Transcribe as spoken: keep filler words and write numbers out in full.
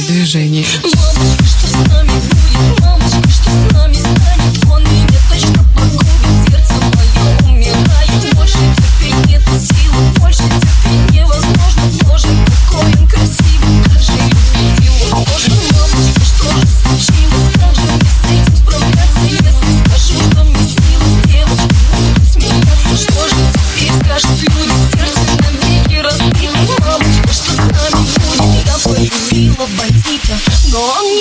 движение. Мамочка, что с нами будет? Мамочка, что с нами станет? Он меня точно погубит, сердце мое умирает. Больше терпеть нет сил, больше терпеть невозможно. Боже, какой он красивый, как же любить его сложно. Мамочка, что же случилось? Как же мне с этим справляться? Если скажу, что мне снилось, девочка будет смеяться. Что же теперь скажут люди? Сердце навеки разбито. Мамочка, что с нами будет? Я полюбила бандита, но он